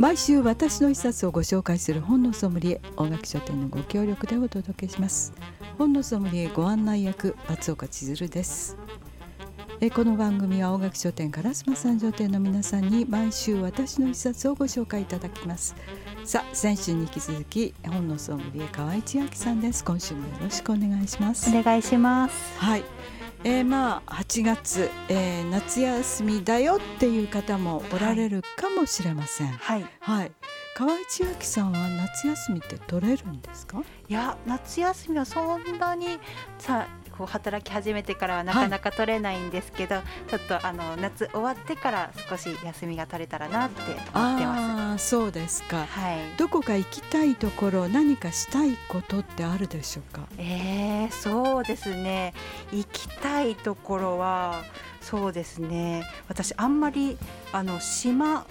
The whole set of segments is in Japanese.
毎週私の一冊をご紹介する本のソムリエ、大垣書店のご協力でお届けします。本のソムリエご案内役、松岡千鶴です。この番組は大垣書店烏丸三条店の皆さんに毎週私の一冊をご紹介いただきます。さあ、先週に引き続き本のソムリエ河合千秋さんです。今週もよろしくお願いします。 お願いします。 はい、8月、夏休みだよっていう方もおられるかもしれません。 はい、 はい、河合千秋さんは夏休みって取れるんですか？ いや、夏休みはそんなにこう働き始めてからはなかなか取れないんですけど、ちょっと夏終わってから少し休みが取れたらなって思ってます。 そうですか。 はい、 どこか行きたいところ、何かしたいことってあるでしょうか？ そうですね、行きたいところはそうですね、私あんまり島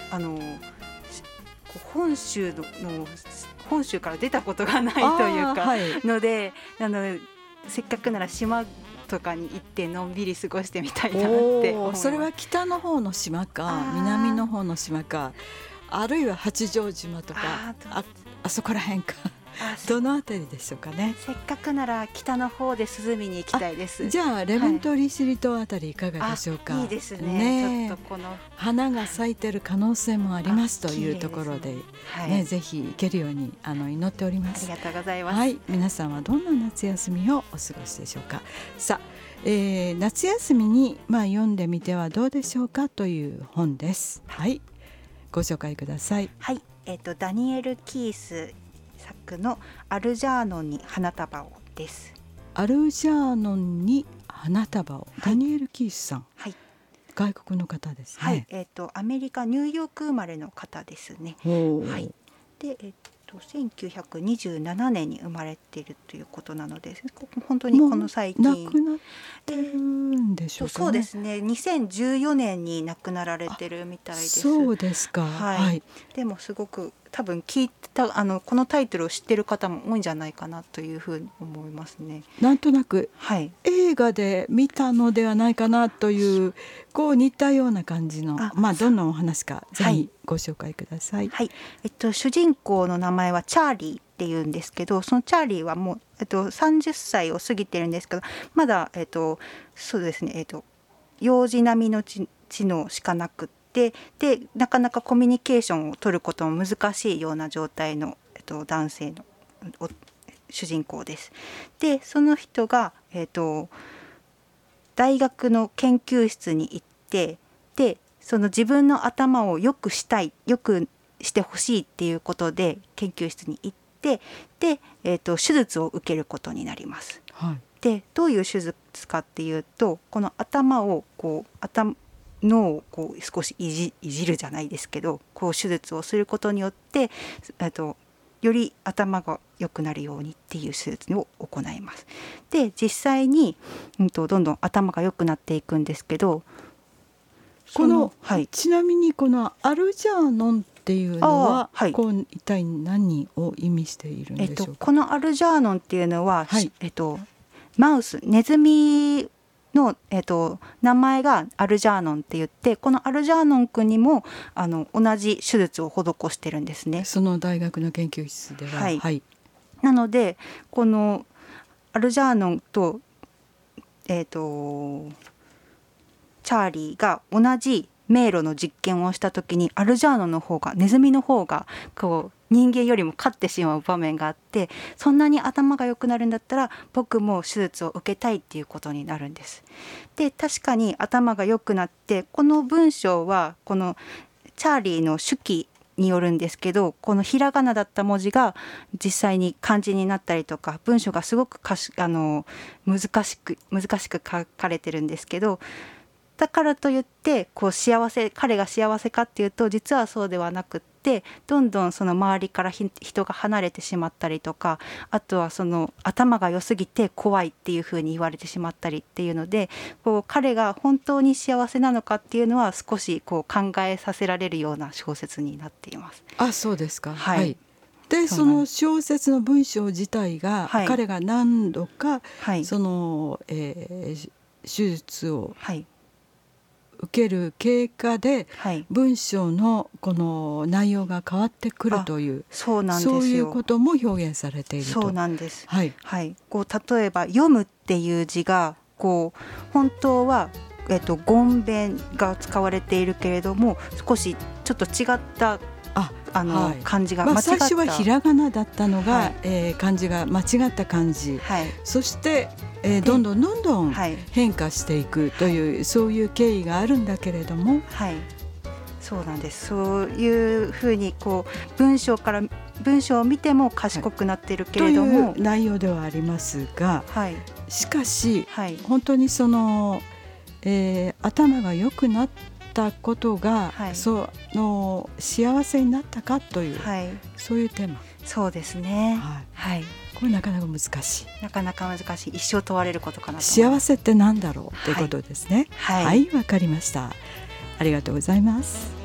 本州から出たことがないというか、のでせっかくなら島とかに行ってのんびり過ごしてみたいなって思います。 それは北の方の島か南の方の島か、あるいは八丈島とか あそこら辺かどのあたりでしょうかね。 せっかくなら北の方で涼みに行きたいです。 じゃあレモンと利尻島あたりいかがでしょうか？ いいですね。ちょっとこの花が咲いてる可能性もありますというところで、ぜひ行けるように祈っております。 ありがとうございます。 はい、皆さんはどんな夏休みをお過ごしでしょうか？さあ、夏休みに読んでみてはどうでしょうかという本です。はい、ご紹介ください。 はい、ダニエル・キース作のアルジャーノンに花束をです。 アルジャーノンに花束を、ダニエル・キースさん、 はい、 外国の方ですね。 はい、アメリカニューヨーク生まれの方ですね。はい、で、1927年に生まれているということなので、本当にこの最近亡くなってるんでしょうかね。 そうですね、2014年に亡くなられてるみたいです。 そうですか。はい、 でもすごく多分聞いたこのタイトルを知ってる方も多いんじゃないかなというふうに思いますね。 なんとなく、映画で見たのではないかなという似たような感じのどんなお話か、ぜひご紹介ください。 はい、主人公の名前はチャーリーっていうんですけど、そのチャーリーはもう、30歳を過ぎてるんですけど、まだ、そうですね、幼児並みの知能しかなくて、でなかなかコミュニケーションを取ることも難しいような状態の、男性の主人公です。でその人が、大学の研究室に行って、でその自分の頭をよくしてほしいっていうことで研究室に行って、で、手術を受けることになります。でどういう手術かっていうと、この頭を脳を少しいじるじゃないですけど、手術をすることによってより頭が良くなるようにっていう手術を行います。で実際に、どんどん頭が良くなっていくんですけど、 ちなみにこのアルジャーノンっていうのは、一体何を意味しているんでしょうか？ このアルジャーノンっていうのは、マウス、ネズミの、名前がアルジャーノンって言って、このアルジャーノン君にも同じ手術を施してるんですね。 その大学の研究室では。 なのでこのアルジャーノンと、チャーリーが同じ迷路の実験をした時に、アルジャーノンの方が、ネズミの方が人間よりも勝ってしまう場面があって、そんなに頭が良くなるんだったら僕も手術を受けたいっていうことになるんです。で確かに頭が良くなって、この文章はこのチャーリーの手記によるんですけど、このひらがなだった文字が実際に漢字になったりとか、文章がすごく難しく書かれてるんですけど、だからといって彼が幸せかっていうと、実はそうではなくって、どんどんその周りから人が離れてしまったりとか、あとはその頭が良すぎて怖いっていうふうに言われてしまったりっていうので、彼が本当に幸せなのかっていうのは少し考えさせられるような小説になっています。 そうですか。でその小説の文章自体が、彼が何度か、その、手術を受ける経過で、 はい、 文章のこの内容が変わってくるという、 そうなんですよ。 そういうことも表現されていると。 そうなんです、 はいはい、こう例えば読むっていう字がこう本当は、言弁が使われているけれども、少しちょっと違ったはい、 漢字が間違った、 最初はひらがなだったのが、 はい、 漢字が間違った漢字、 はい、 そして、どんどんはい、 変化していくという、はい、そういう経緯があるんだけれども、 はい、そうなんです。そういうふうにこう文章を見ても賢くなっているけれども、 はい、という内容ではありますが、 はい、 しかし、 はい、 本当にその、頭が良くなったことが、 はい、 その幸せになったかという、 はい、 そういうテーマ。 そうですね、 はい、はい、これなかなか難しい、 なかなか難しい、一生問われることかなと。 幸せって何だろうということですね。 はい、 はい、わかりました。ありがとうございます。